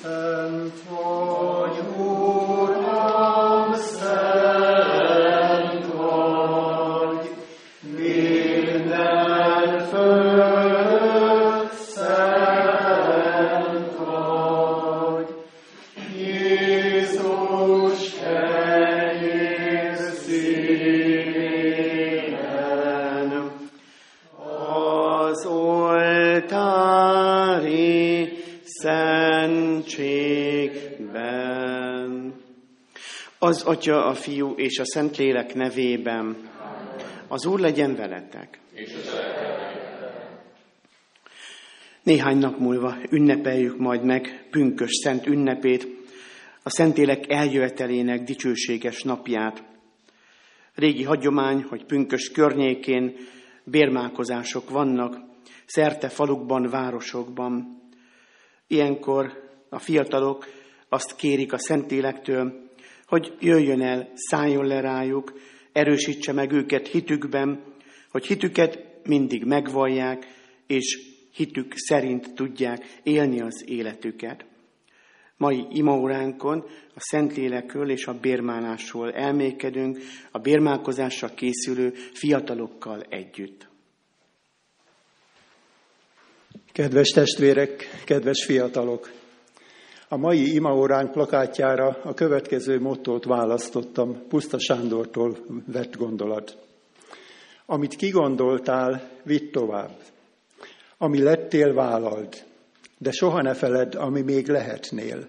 Szent vagy, Uram, szent vagy, minden fölött szent vagy. Jézus kenyér szívén, az oltári szentségben. Az Atya, a Fiú és a Szentlélek nevében. Az Úr legyen veletek. Néhány nap múlva ünnepeljük majd meg pünkösd szent ünnepét, a Szentlélek eljövetelének dicsőséges napját. Régi hagyomány, hogy pünkösd környékén bérmálkozások vannak, szerte falukban, városokban. Ilyenkor a fiatalok azt kérik a Szentlélektől, hogy jöjjön el, szálljon le rájuk, erősítse meg őket hitükben, hogy hitüket mindig megvallják, és hitük szerint tudják élni az életüket. Mai imaóránkon a Szentlélekről és a bérmálásról elmékedünk, a bérmálkozásra készülő fiatalokkal együtt. Kedves testvérek, kedves fiatalok! A mai imaóránk plakátjára a következő mottót választottam, Puszta Sándortól vett gondolat. Amit kigondoltál, vidd tovább. Ami lettél, vállald, de soha ne feledd, ami még lehetnél.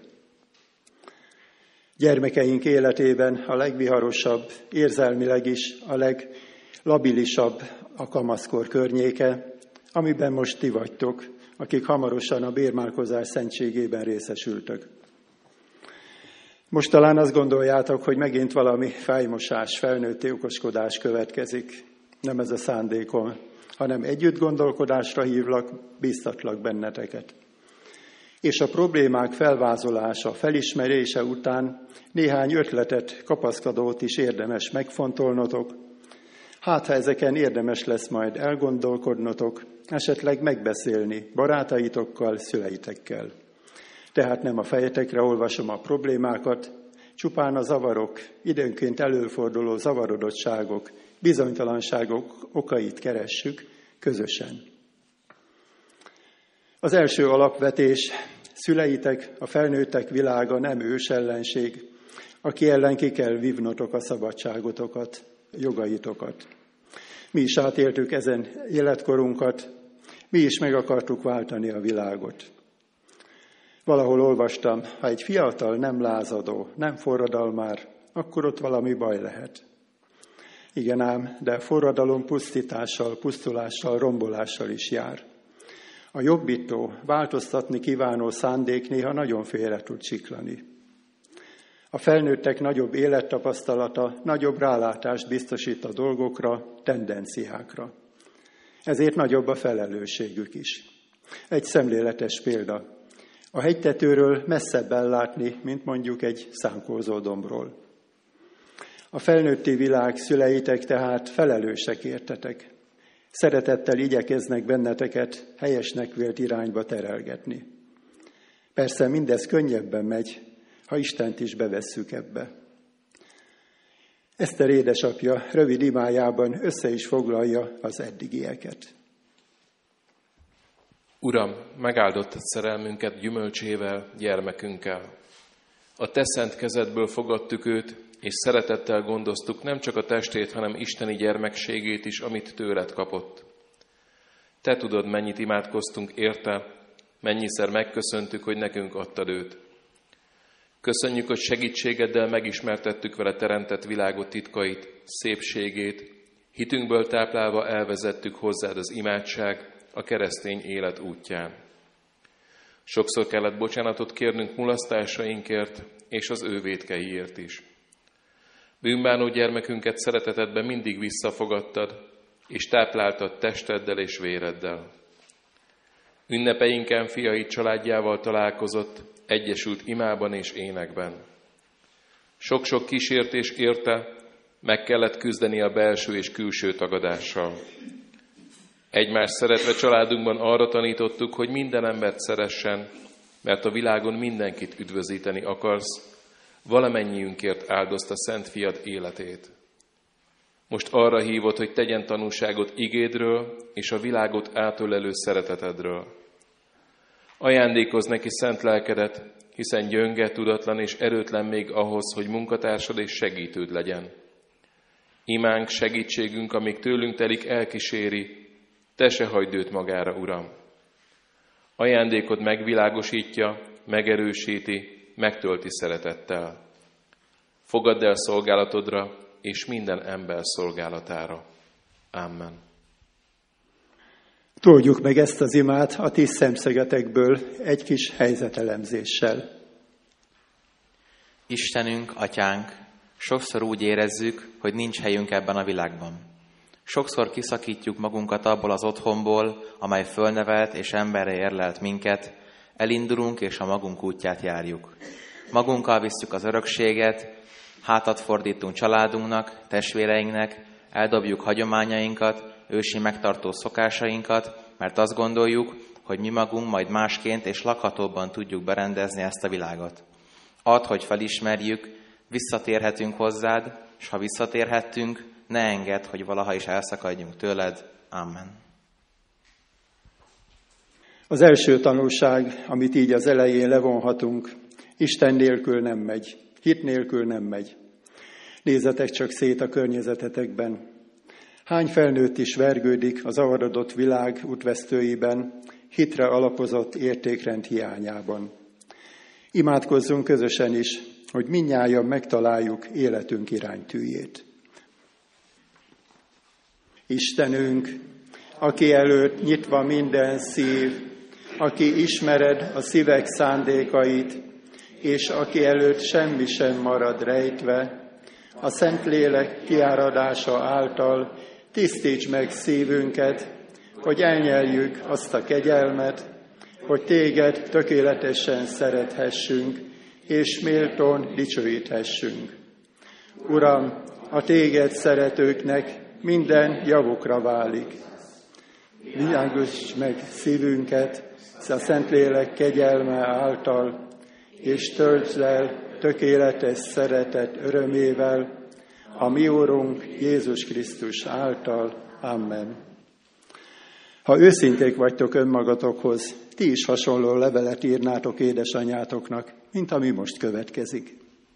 Gyermekeink életében a legviharosabb, érzelmileg is a leglabilisabb a kamaszkor környéke, amiben most ti vagytok, akik hamarosan a bérmálkozás szentségében részesültök. Most talán azt gondoljátok, hogy megint valami fejmosás, felnőtti okoskodás következik. Nem ez a szándékom, hanem együtt gondolkodásra hívlak, bíztatlak benneteket. És a problémák felvázolása, felismerése után néhány ötletet, kapaszkodót is érdemes megfontolnotok. Hát, ha ezeken érdemes lesz majd elgondolkodnotok, esetleg megbeszélni barátaitokkal, szüleitekkel. Tehát nem a fejetekre olvasom a problémákat, csupán a zavarok, időnként előforduló zavarodottságok, bizonytalanságok okait keressük közösen. Az első alapvetés: szüleitek, a felnőttek világa nem ősellenség, aki ellen ki kell vívnotok a szabadságotokat, jogaitokat. Mi is átéltük ezen életkorunkat, mi is meg akartuk váltani a világot. Valahol olvastam, ha egy fiatal nem lázadó, nem forradalmár, akkor ott valami baj lehet. Igen ám, de forradalom pusztítással, pusztulással, rombolással is jár. A jobbító, változtatni kívánó szándék néha nagyon félre tud csiklani. A felnőttek nagyobb élettapasztalata, nagyobb rálátást biztosít a dolgokra, tendenciákra. Ezért nagyobb a felelősségük is. Egy szemléletes példa. A hegytetőről messzebb ellátni, mint mondjuk egy szánkózó dombról. A felnőtti világ, szüleitek tehát felelősek értetek. Szeretettel igyekeznek benneteket helyesnek vélt irányba terelgetni. Persze mindez könnyebben megy, ha Istent is bevesszük ebbe. Eszter édesapja rövid imájában össze is foglalja az eddigieket. Uram, megáldottad szerelmünket gyümölcsével, gyermekünkkel. A te szent kezedből fogadtuk őt, és szeretettel gondoztuk nem csak a testét, hanem isteni gyermekségét is, amit tőled kapott. Te tudod, mennyit imádkoztunk érte, mennyiszer megköszöntük, hogy nekünk adtad őt. Köszönjük, hogy segítségeddel megismertettük vele teremtett világot titkait, szépségét, hitünkből táplálva elvezettük hozzád az imádság, a keresztény élet útján. Sokszor kellett bocsánatot kérnünk mulasztásainkért és az ő vétkeiért is. Bűnbánó gyermekünket szeretetedben mindig visszafogadtad, és tápláltad testeddel és véreddel. Ünnepeinken fiai családjával találkozott, egyesült imában és énekben. Sok-sok kísértés érte, meg kellett küzdeni a belső és külső tagadással. Egymást szeretve családunkban arra tanítottuk, hogy minden embert szeressen, mert a világon mindenkit üdvözíteni akarsz, valamennyiünkért áldozta Szent Fiad életét. Most arra hívod, hogy tegyen tanúságot igédről és a világot átölelő szeretetedről. Ajándékozz neki szent lelkedet, hiszen gyönge, tudatlan és erőtlen még ahhoz, hogy munkatársad és segítőd legyen. Imánk, segítségünk, amíg tőlünk telik, elkíséri, te se hagyd őt magára, Uram. Ajándékod megvilágosítja, megerősíti, megtölti szeretettel. Fogadd el szolgálatodra és minden ember szolgálatára. Amen. Toldjuk meg ezt az imát a 10 szemszegetekből egy kis helyzetelemzéssel. Istenünk, Atyánk, sokszor úgy érezzük, hogy nincs helyünk ebben a világban. Sokszor kiszakítjuk magunkat abból az otthonból, amely fölnevelt és emberre érlelt minket, elindulunk és a magunk útját járjuk. Magunkkal visszük az örökséget, hátat fordítunk családunknak, testvéreinknek, eldobjuk hagyományainkat, ősi megtartó szokásainkat, mert azt gondoljuk, hogy mi magunk majd másként és lakhatóbban tudjuk berendezni ezt a világot. Add, hogy felismerjük, visszatérhetünk hozzád, és ha visszatérhettünk, ne engedd, hogy valaha is elszakadjunk tőled. Amen. Az első tanulság, amit így az elején levonhatunk, Isten nélkül nem megy, hit nélkül nem megy. Nézzetek csak szét a környezetetekben. Hány felnőtt is vergődik az zavarodott világ útvesztőiben, hitre alapozott értékrend hiányában. Imádkozzunk közösen is, hogy mindnyájan megtaláljuk életünk iránytűjét. Istenünk, aki előtt nyitva minden szív, aki ismered a szívek szándékait, és aki előtt semmi sem marad rejtve, a Szentlélek kiáradása által tisztíts meg szívünket, hogy elnyeljük azt a kegyelmet, hogy téged tökéletesen szerethessünk, és méltón dicsőíthessünk. Uram, a téged szeretőknek minden javukra válik. Világosíts meg szívünket a Szentlélek kegyelme által, és töltsd el tökéletes szeretet örömével, a mi Úrunk Jézus Krisztus által. Amen. Ha őszinték vagytok önmagatokhoz, ti is hasonló levelet írnátok édesanyátoknak, mint ami most következik.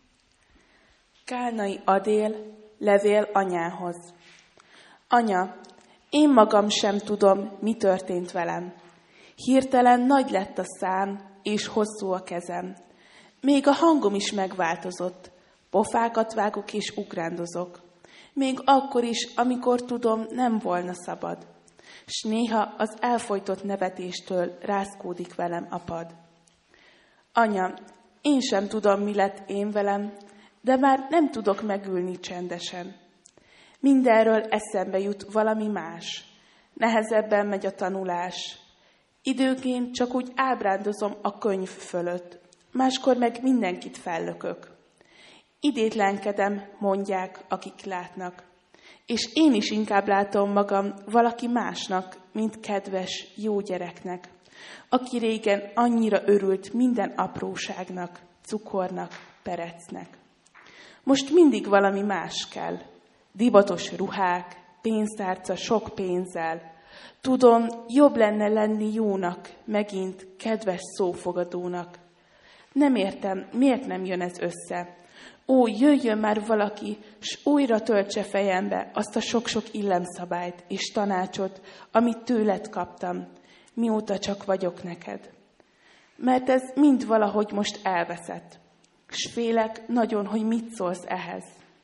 Kálnai Adél, levél anyához. Anya, én magam sem tudom, mi történt velem. Hirtelen nagy lett a szám, és hosszú a kezem. Még a hangom is megváltozott. Pofákat vágok és ugrándozok. Még akkor is, amikor tudom, nem volna szabad. S néha az elfojtott nevetéstől rázkódik velem a pad. Anya, én sem tudom, mi lett én velem, de már nem tudok megülni csendesen. Mindenről eszembe jut valami más. Nehezebben megy a tanulás. Időként csak úgy ábrándozom a könyv fölött, máskor meg mindenkit fellökök. Idétlenkedem, mondják, akik látnak. És én is inkább látom magam valaki másnak, mint kedves, jó gyereknek, aki régen annyira örült minden apróságnak, cukornak, perecnek. Most mindig valami más kell. Divatos ruhák, pénztárca sok pénzzel. Tudom, jobb lenne lenni jónak, megint kedves szófogadónak. Nem értem, miért nem jön ez össze. Ó, jöjjön már valaki, s újra töltse fejembe azt a sok-sok illemszabályt és tanácsot, amit tőled kaptam, mióta csak vagyok neked. Mert ez mind valahogy most elveszett, s félek nagyon, hogy mit szólsz ehhez.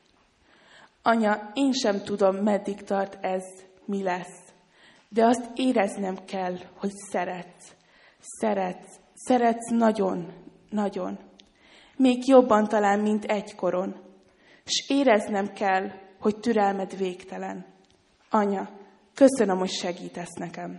Anya, én sem tudom, meddig tart ez, mi lesz, de azt éreznem kell, hogy szeretsz nagyon, nagyon. Még jobban talán, mint egykoron. S éreznem kell, hogy türelmed végtelen. Anya, köszönöm, hogy segítesz nekem.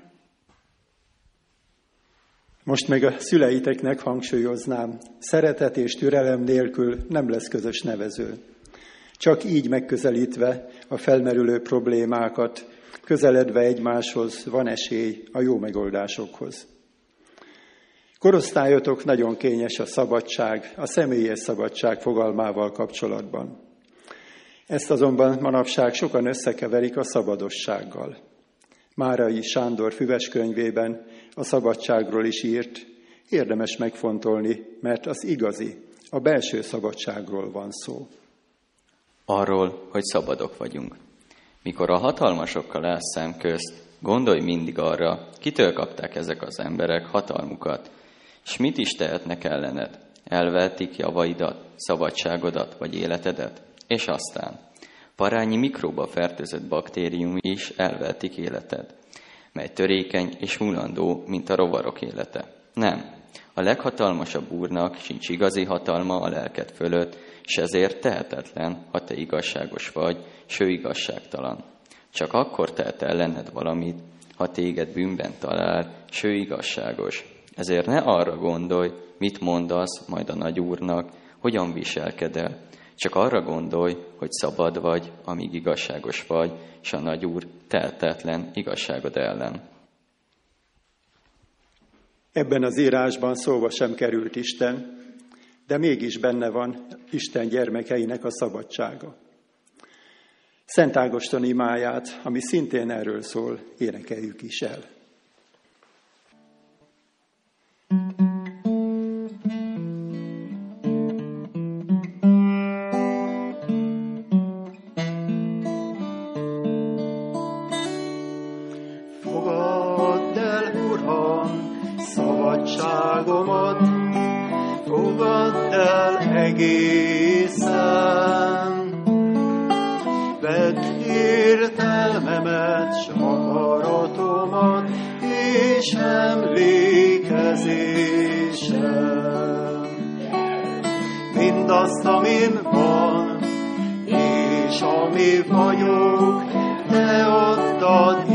Most meg a szüleiteknek hangsúlyoznám, szeretet és türelem nélkül nem lesz közös nevező. Csak így megközelítve a felmerülő problémákat, közeledve egymáshoz van esély a jó megoldásokhoz. Korosztályotok nagyon kényes a szabadság, a személyes szabadság fogalmával kapcsolatban. Ezt azonban manapság sokan összekeverik a szabadossággal. Márai Sándor füveskönyvében a szabadságról is írt, érdemes megfontolni, mert az igazi, a belső szabadságról van szó. Arról, hogy szabadok vagyunk. Mikor a hatalmasokkal állsz szem közt, gondolj mindig arra, kitől kapták ezek az emberek hatalmukat, és mit is tehetnek ellened. Elvehetik javaidat, szabadságodat vagy életedet, és aztán parányi mikróba fertőzött baktérium is elvehetik életed, mely törékeny és mulandó, mint a rovarok élete. Nem, a leghatalmasabb úrnak sincs igazi hatalma a lelked fölött, és ezért tehetetlen, ha te igazságos vagy, s ő igazságtalan. Csak akkor tehet ellened valamit, ha téged bűnben talál, s ő igazságos. Ezért ne arra gondolj, mit mondasz majd a nagy úrnak, hogyan viselkedel. Csak arra gondolj, hogy szabad vagy, amíg igazságos vagy, és a nagy úr tehetetlen igazságod ellen. Ebben az írásban szóba sem került Isten, de mégis benne van Isten gyermekeinek a szabadsága. Szent Ágoston imáját, ami szintén erről szól, énekeljük is el. Fogadd el, Uram, szabadságomat, fogadd el egészen. Vedd értelmemet, s akaratomat, és emlékezésem. Mindazt, amin van, és ami vagyok, te adtad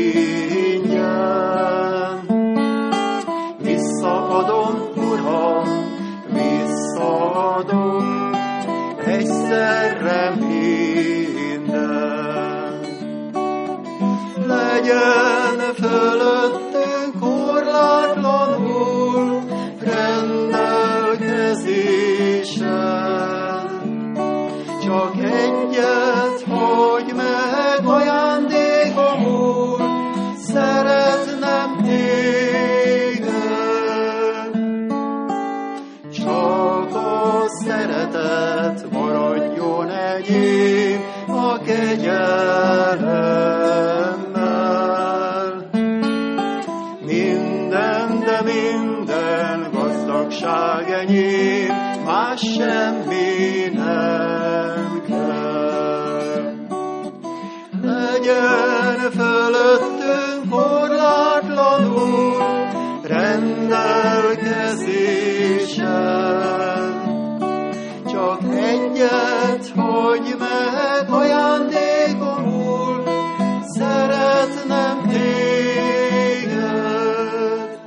ingyen. Visszaadom, Uram, visszaadom, egyszerre minden. Legyen fölöttünk korlátlanul rendelkezésen. Csak egyet hagyj meg ajándékomul, szeretnem téged. Csak a szeretet maradjon enyém a kegyelemmel. Minden, de minden gazdagság enyém, más semmi nem kell. Legyen fölöttünk korlátlanul rendelkezésen. Csak egyet hagyj meg ajándékomul, szeretnem téged.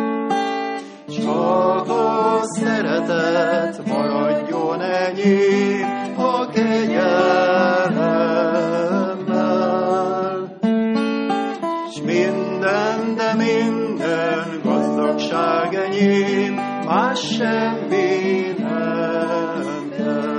Csak a szeretet maradjon enyém a kegyelemmel. S minden, de minden gazdagság enyém, más semmi nem kell.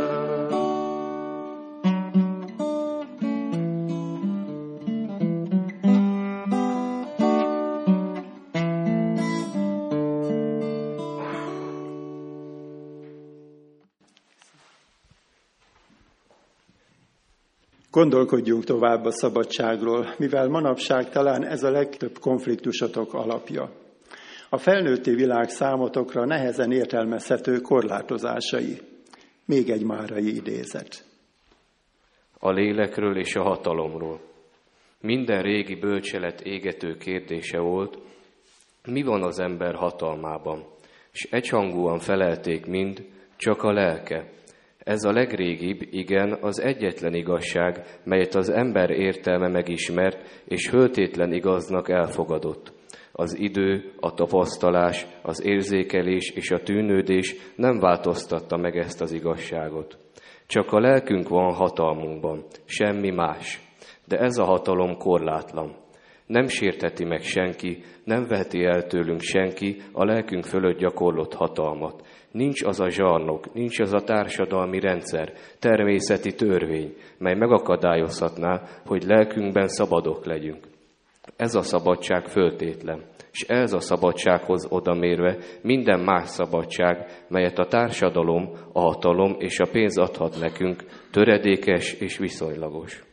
Gondolkodjunk tovább a szabadságról, mivel manapság talán ez a legtöbb konfliktusotok alapja. A felnőtti világ számotokra nehezen értelmezhető korlátozásai. Még egy márai idézet. A lélekről és a hatalomról. Minden régi bölcselet égető kérdése volt, mi van az ember hatalmában, és egyhangúan felelték mind, csak a lelke. Ez a legrégibb, igen, az egyetlen igazság, melyet az ember értelme megismert, és föltétlen igaznak elfogadott. Az idő, a tapasztalás, az érzékelés és a tűnődés nem változtatta meg ezt az igazságot. Csak a lelkünk van hatalmunkban, semmi más. De ez a hatalom korlátlan. Nem sértheti meg senki, nem veheti el tőlünk senki a lelkünk fölött gyakorlott hatalmat. Nincs az a zsarnok, nincs az a társadalmi rendszer, természeti törvény, mely megakadályozhatná, hogy lelkünkben szabadok legyünk. Ez a szabadság föltétlen, és ez a szabadsághoz odamérve minden más szabadság, melyet a társadalom, a hatalom és a pénz adhat nekünk, töredékes és viszonylagos.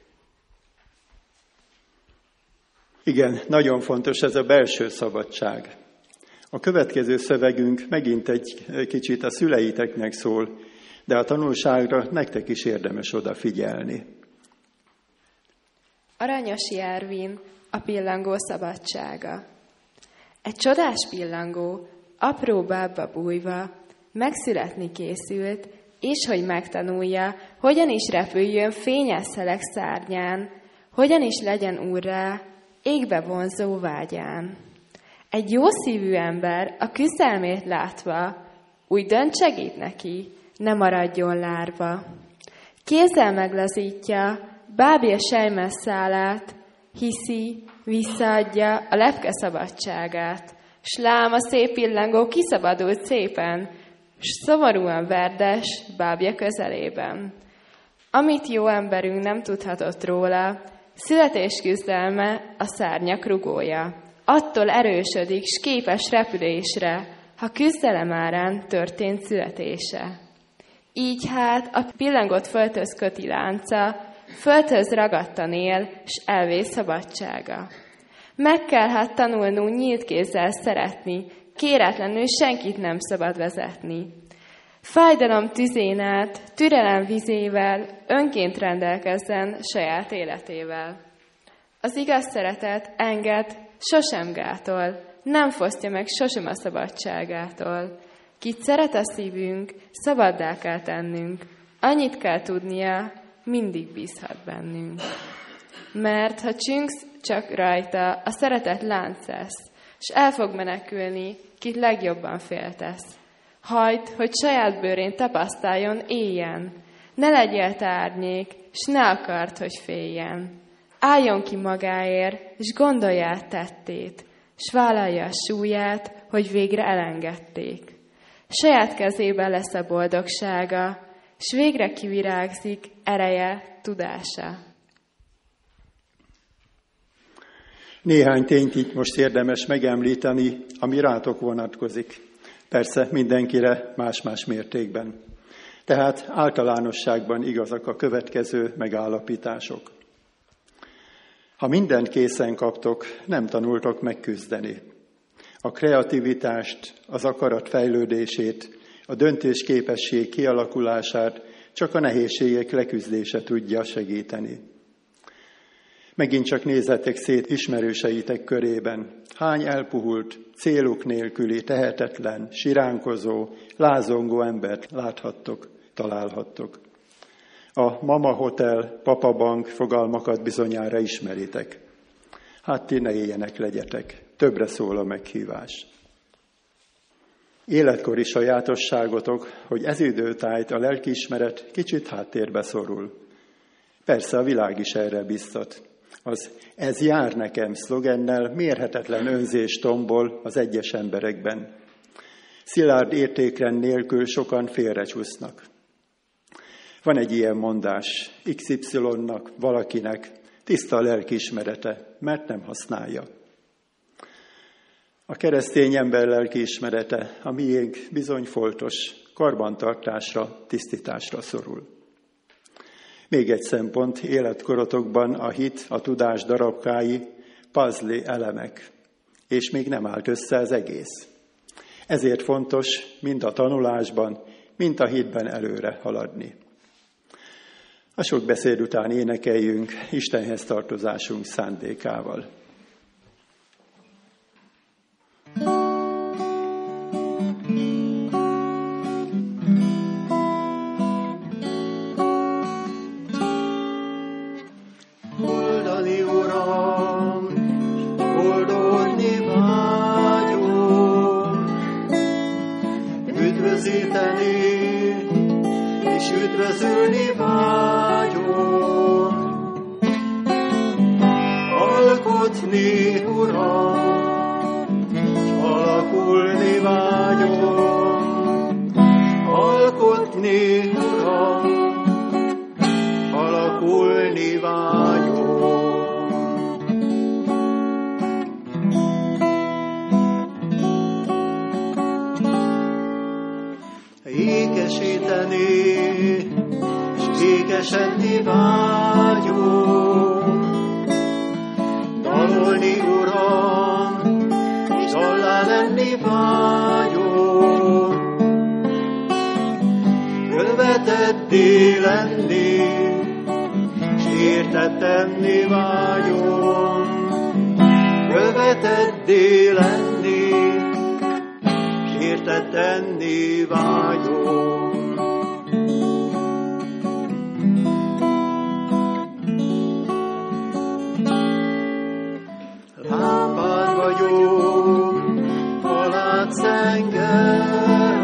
Igen, nagyon fontos ez a belső szabadság. A következő szövegünk megint egy kicsit a szüleiteknek szól, de a tanulságra nektek is érdemes odafigyelni. Aranyos Ervin, a pillangó szabadsága. Egy csodás pillangó, apró bábba bújva, megszületni készült, és hogy megtanulja, hogyan is repüljön fényes szelek szárnyán, hogyan is legyen úrrá, égbe vonzó vágyán. Egy jó szívű ember a küzdelmét látva, úgy dönt segít neki, ne maradjon lárva. Kézzel meglazítja bábja sejmes szálát, hiszi, visszaadja a lepke szabadságát. S lám a szép pillangó kiszabadult szépen, s szomorúan verdes bábja közelében. Amit jó emberünk nem tudhatott róla, születés küzdelme a szárnyak rugója. Attól erősödik, s képes repülésre, ha küzdelem árán történt születése. Így hát a pillangót földhöz köti lánca, földhöz ragadtan él, s elvész szabadsága. Meg kell hát tanulnunk nyílt kézzel szeretni, kéretlenül senkit nem szabad vezetni. Fájdalom tüzén át, türelem vizével, önként rendelkezzen saját életével. Az igaz szeretet enged, sosem gátol, nem fosztja meg sosem a szabadságától. Kit szeret a szívünk, szabaddá kell tennünk, annyit kell tudnia, mindig bízhat bennünk. Mert ha csüngsz csak rajta, a szeretet lánc lesz, s el fog menekülni, kit legjobban féltesz. Hagyd, hogy saját bőrén tapasztaljon, éljen, ne legyél te árnyék, s ne akard, hogy féljen. Álljon ki magáért, s gondolja át tettét, s vállalja a súlyát, hogy végre elengedték. Saját kezében lesz a boldogsága, s végre kivirágzik ereje, tudása. Néhány tényt itt most érdemes megemlíteni, ami rátok vonatkozik. Persze mindenkire más-más mértékben. Tehát általánosságban igazak a következő megállapítások. Ha mindent készen kaptok, nem tanultok megküzdeni. A kreativitást, az akarat fejlődését, a döntésképesség kialakulását csak a nehézségek leküzdése tudja segíteni. Megint csak nézzetek szét ismerőseitek körében. Hány elpuhult, céluk nélküli, tehetetlen, siránkozó, lázongó embert láthattok, találhattok. A Mama Hotel, Papa Bank fogalmakat bizonyára ismeritek. Hát ti ne ilyenek legyetek, többre szól a meghívás. Életkori sajátosságotok, hogy ez időtájt a lelkiismeret kicsit háttérbe szorul. Persze a világ is erre biztat. Az "ez jár nekem" szlogennel mérhetetlen önzés tombol az egyes emberekben. Szilárd értékrend nélkül sokan félrecsúsznak. Van egy ilyen mondás, XY-nak, valakinek tiszta a lelkiismerete, mert nem használja. A keresztény ember lelkiismerete, a miénk bizony foltos, karbantartásra, tisztításra szorul. Még egy szempont, életkorotokban a hit, a tudás darabkái, puzzle elemek, és még nem állt össze az egész. Ezért fontos mind a tanulásban, mind a hitben előre haladni. A sok beszéd után énekeljünk Istenhez tartozásunk szándékával. És üdvözölni vágyom. Alkot alkotni, Uram, alakulni vágyom, alkotni, Uram, alakulni vágyom. Ékesíteni, s ékesedni vágyom, dalolni, Uram, és dallá lenni vágyom, követeddé lenni, s értettenni vágyom, követeddé lenni, s értettenni vágyom. Lámpád vagyok, ha látsz engem,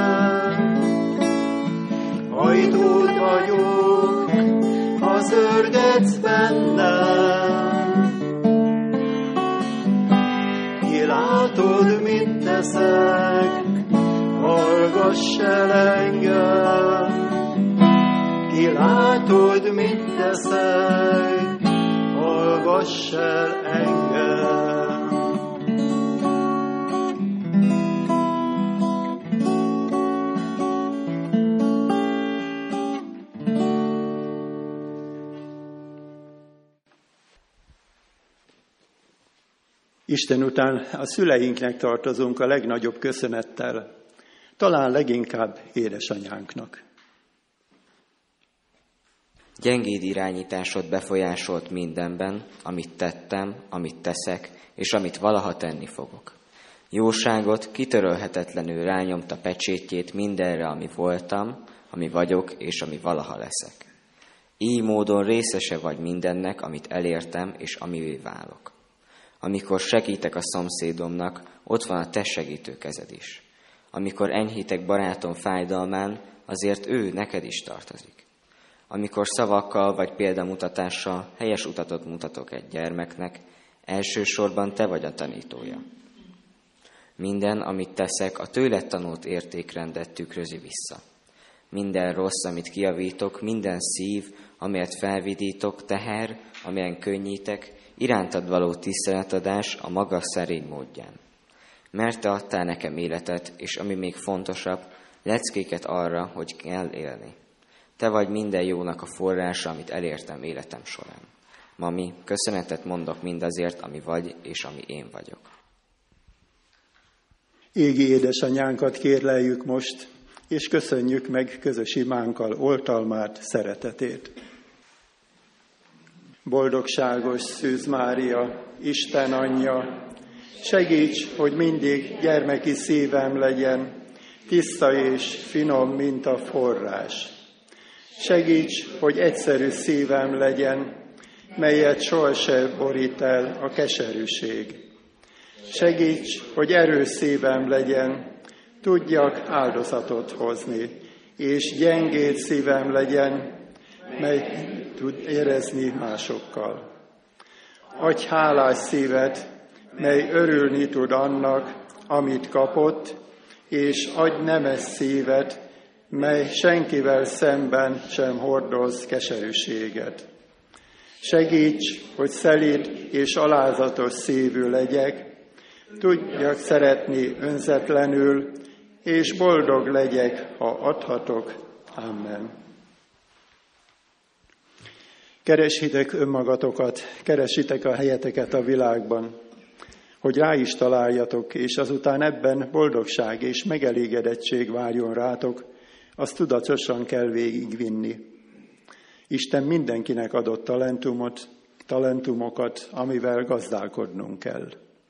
ajtód vagyok, ha zörgetsz bennem. Kilátod, mit teszek, hallgass el engem. Kilátod, mit teszek, hallgass el engem. Isten után a szüleinknek tartozunk a legnagyobb köszönettel, talán leginkább édesanyánknak. Gyengéd irányításod befolyásolt mindenben, amit tettem, amit teszek, és amit valaha tenni fogok. Jóságot kitörölhetetlenül rányomta pecsétjét mindenre, ami voltam, ami vagyok, és ami valaha leszek. Így módon részese vagy mindennek, amit elértem, és amivé válok. Amikor segítek a szomszédomnak, ott van a te segítő kezed is. Amikor enyhítek barátom fájdalmán, azért ő neked is tartozik. Amikor szavakkal vagy példamutatással helyes utatot mutatok egy gyermeknek, elsősorban te vagy a tanítója. Minden, amit teszek, a tőled tanult értékrendet tükrözi vissza. Minden rossz, amit kijavítok, minden szív, amelyet felvidítok, teher, amelyen könnyítek, irántad való tiszteletadás a maga szerény módján. Mert te adtál nekem életet, és ami még fontosabb, leckéket arra, hogy kell élni. Te vagy minden jónak a forrása, amit elértem életem során. Mami, köszönetet mondok mindazért, ami vagy, és ami én vagyok. Égi édesanyánkat kérleljük most, és köszönjük meg közös imánkkal oltalmát, szeretetét. Boldogságos Szűz Mária, Isten anyja, segíts, hogy mindig gyermeki szívem legyen, tiszta és finom, mint a forrás. Segíts, hogy egyszerű szívem legyen, melyet sohasem borít el a keserűség. Segíts, hogy erős szívem legyen, tudjak áldozatot hozni, és gyengéd szívem legyen, mely tud érezni másokkal. Adj hálás szívet, mely örülni tud annak, amit kapott, és adj nemes szívet, mely senkivel szemben sem hordoz keserűséget. Segíts, hogy szelíd és alázatos szívű legyek, tudjak szeretni önzetlenül, és boldog legyek, ha adhatok. Amen. Keresitek önmagatokat, keresitek a helyeteket a világban, hogy rá is találjatok, és azután ebben boldogság és megelégedettség várjon rátok, azt tudatosan kell végigvinni. Isten mindenkinek adott talentumokat, amivel gazdálkodnunk kell.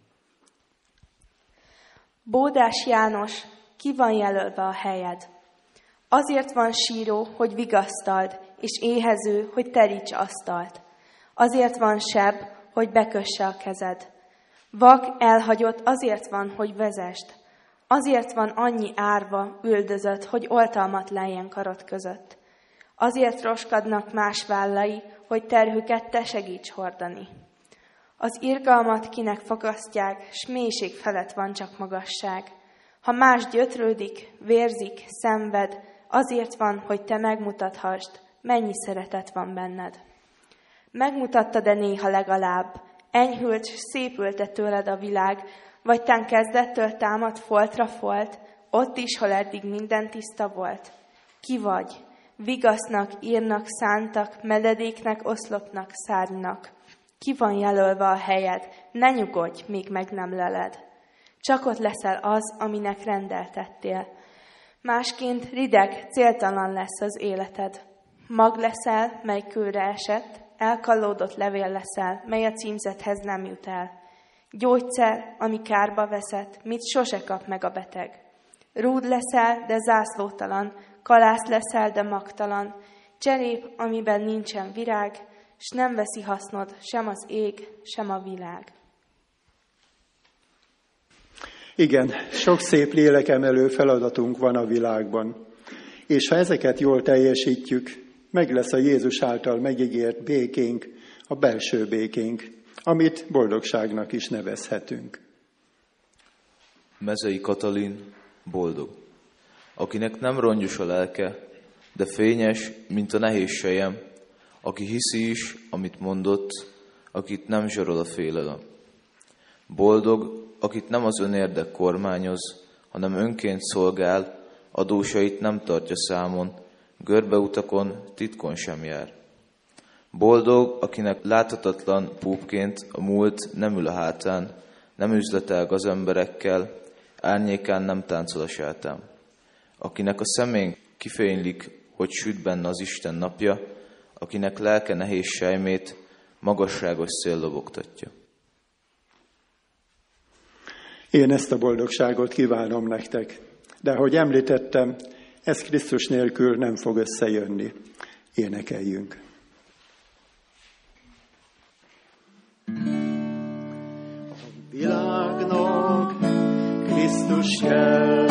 Bódás János, ki van jelölve a helyed? Azért van síró, hogy vigasztald, és éhező, hogy teríts asztalt. Azért van seb, hogy bekösse a kezed. Vak elhagyott azért van, hogy vezest. Azért van annyi árva, üldözött, hogy oltalmat lejjen karod között. Azért roskadnak más vállai, hogy terhüket te segíts hordani. Az irgalmat kinek fakasztják, s mélység felett van csak magasság. Ha más gyötrődik, vérzik, szenved, azért van, hogy te megmutathasd, mennyi szeretet van benned. Megmutattad-e néha legalább, enyhült, s szépült-e tőled a világ, vagy tán kezdettől támad foltra folt, ott is, hol eddig minden tiszta volt? Ki vagy? Vigasznak, írnak, szántak, mededéknek, oszlopnak, szárnynak. Ki van jelölve a helyed? Ne nyugodj, még meg nem leled. Csak ott leszel az, aminek rendeltettél. Másként rideg, céltalan lesz az életed. Mag leszel, mely kőre esett, elkallódott levél leszel, mely a címzethez nem jut el. Gyógyszer, ami kárba veszett, mit sose kap meg a beteg. Rúd leszel, de zászlótalan, kalász leszel, de magtalan. Cserép, amiben nincsen virág, s nem veszi hasznod sem az ég, sem a világ. Igen, sok szép lélekemelő feladatunk van a világban, és ha ezeket jól teljesítjük, meg lesz a Jézus által megígért békénk, a belső békénk, amit boldogságnak is nevezhetünk. Mezei Katalin boldog, akinek nem rongyos a lelke, de fényes, mint a nehéz selyem, aki hiszi is, amit mondott, akit nem zsarol a félelem. Boldog, akit nem az önérdek kormányoz, hanem önként szolgál, adósait nem tartja számon, görbeutakon, titkon sem jár. Boldog, akinek láthatatlan púpként a múlt nem ül a hátán, nem üzletel gazemberekkel, árnyékán nem táncol a sátán. Akinek a szemén kifénylik, hogy süt benne az Isten napja, akinek lelke nehéz sejmét magasságos szél lobogtatja. Én ezt a boldogságot kívánom nektek, de ahogy említettem, ez Krisztus nélkül nem fog összejönni. Énekeljünk. A világnak Krisztus kell,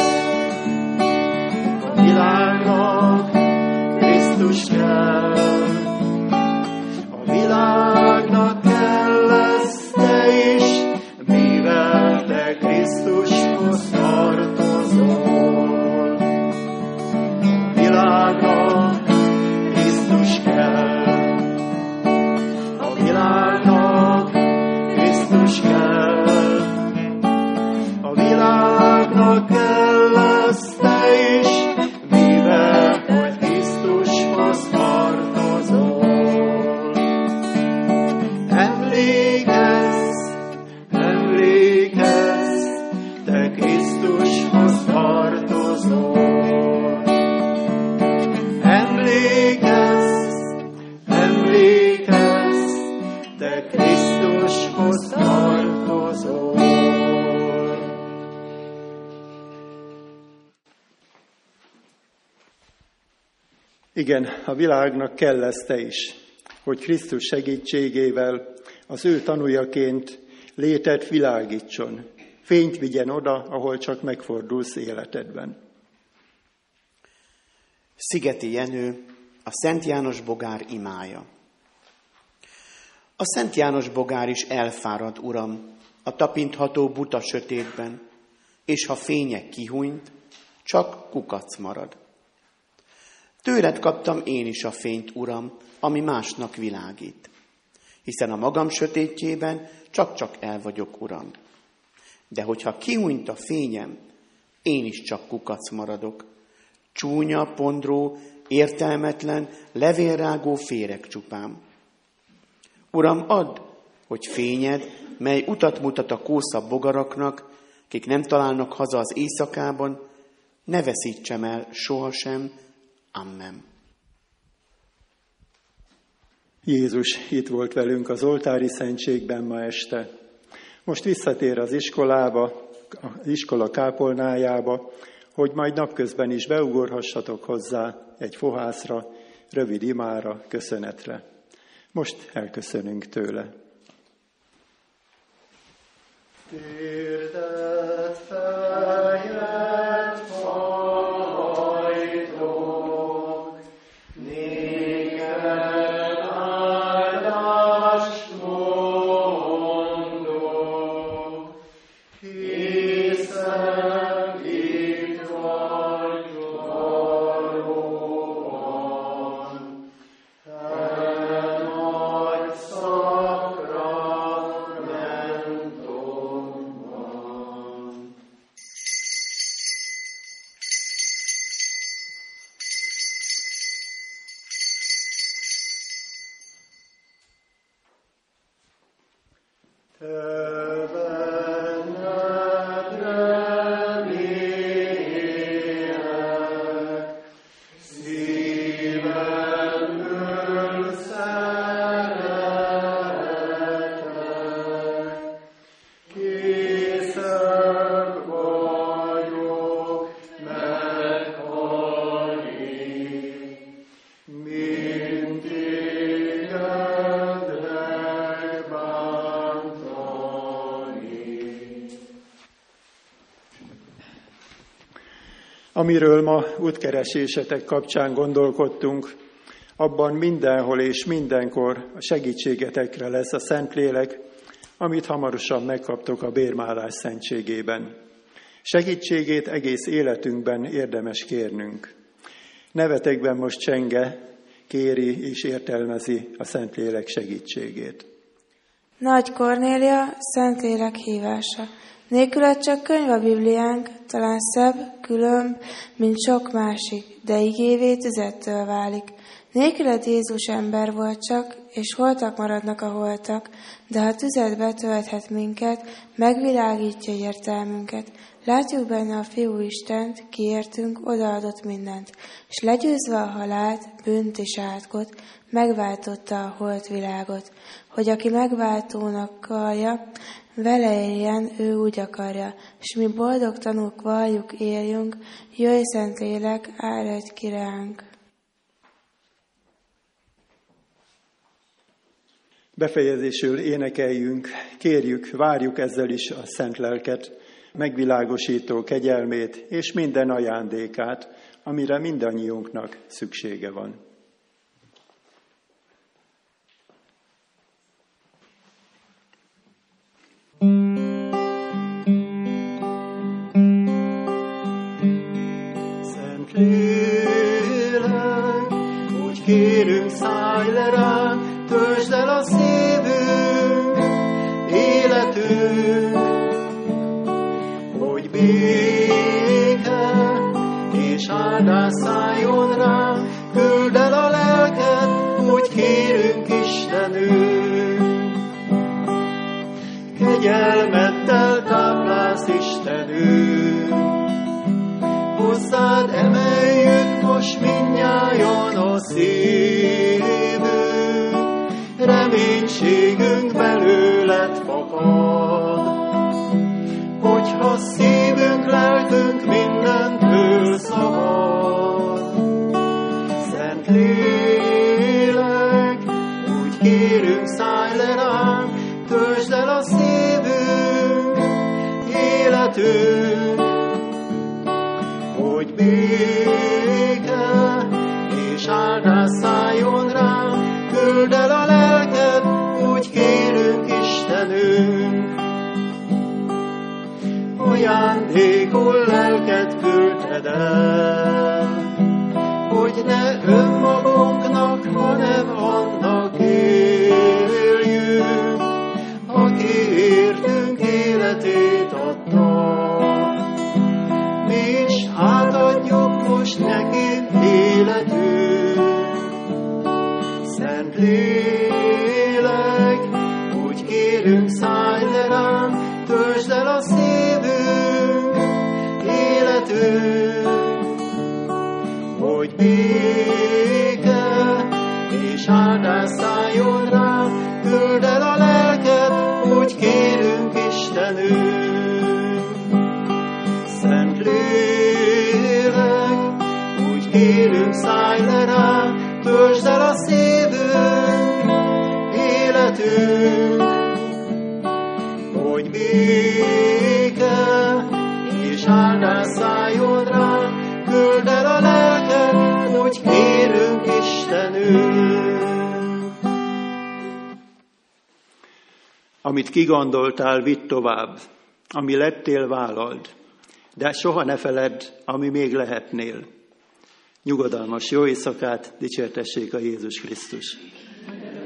a világnak Krisztus kell, a világnak kell lesz te is, mivel te Krisztushoz tartozol. A világnak Krisztus kell, a világnak Krisztus kell, a világnak kell lesz te is, mivel te Krisztushoz tartozol. Emlékezz, emlékezz, te Krisztushoz tartozol. Emlékezz, emlékezz, te Krisztushoz tartozol. Igen, a világnak kell lesz te is, hogy Krisztus segítségével az ő tanújaként létet világítson, fényt vigyen oda, ahol csak megfordulsz életedben. Szigeti Jenő, a Szent János Bogár imája. A Szent János Bogár is elfárad, Uram, a tapintható buta sötétben, és ha fények kihúnyt, csak kukac marad. Tőled kaptam én is a fényt, Uram, ami másnak világít, hiszen a magam sötétjében csak-csak el vagyok, Uram. De hogyha kihúnyt a fényem, én is csak kukac maradok. Csúnya, pondró, értelmetlen, levélrágó féreg csupám. Uram, add, hogy fényed, mely utat mutat a kószabb bogaraknak, kik nem találnak haza az éjszakában, ne veszítsem el sohasem. Amen. Jézus itt volt velünk az oltári szentségben ma este. Most visszatér az iskolába, az iskola kápolnájába, hogy majd napközben is beugorhassatok hozzá egy fohászra, rövid imára, köszönetre. Most elköszönünk tőle. Térdet fejet hajtok, néked áldást mondok. Amiről ma útkeresésetek kapcsán gondolkodtunk, abban mindenhol és mindenkor a segítségetekre lesz a Szentlélek, amit hamarosan megkaptok a bérmálás szentségében. Segítségét egész életünkben érdemes kérnünk. Nevetekben most csenge, kéri és értelmezi a Szentlélek segítségét. Nagy Kornélia, Szentlélek hívása. Nélküled csak könyv a Bibliánk, talán szebb, különb, mint sok másik, de igévé tüzettől válik. Nélküled Jézus ember volt csak, és holtak maradnak a holtak, de ha tüzet betölthet minket, megvilágítja értelmünket. Látjuk benne a Fiú Istent, ki értünk odaadott mindent, és legyőzve a halált, bűnt és átkot, megváltotta a holt világot, hogy aki megváltónak vallja, vele éljen, ő úgy akarja, és mi boldog tanúk valljuk, éljünk, jöjj Szentlélek, áradj ki ránk. Befejezésül énekeljünk, kérjük, várjuk ezzel is a Szent Lelket, megvilágosító kegyelmét és minden ajándékát, amire mindannyiunknak szüksége van. Szentlélek, úgy kérünk, szállj le ránk, töltsd el a szívünk, életünk, hogy béke és áldás szálljon ránk, küldd el a lelket, úgy kérünk, Istenünk. Kegyelmettel táplálsz, Istenünk, hozzád emeljük most mindnyájan a szívünk, reménységünk belőled fakad, hogyha szívünk, lelkünk mindentől szabad. Szentlélek, úgy kérünk, szállj le ránk, töltsd el a szívünk, életünk, hogy béke és áldás szálljon ránk, küldd el a lelket, úgy kérünk, Istenünk. Ajándékul lelket küldted el, hogy ne önmagunknak, hanem annak éljünk, aki értünk életét adta. Mi is átadjuk most neki életünk. Szentlélek, úgy kérünk, szállj le ránk, töltsd el a szívünk, életünk, hogy béke és áldás szálljon ránk, küldd el a lelket, úgy kérünk, Istenünk. Szentlélek, úgy kérünk, szállj le ránk, töltsd el a szívünk, életünk, hogy béke és áldás szálljon ránk, küldd el a lelket, úgy kérünk, Istenünk. Amit kigondoltál, vidd tovább, ami lettél, vállald, de soha ne feledd, ami még lehetnél. Nyugodalmas jó éjszakát, dicsértessék a Jézus Krisztus!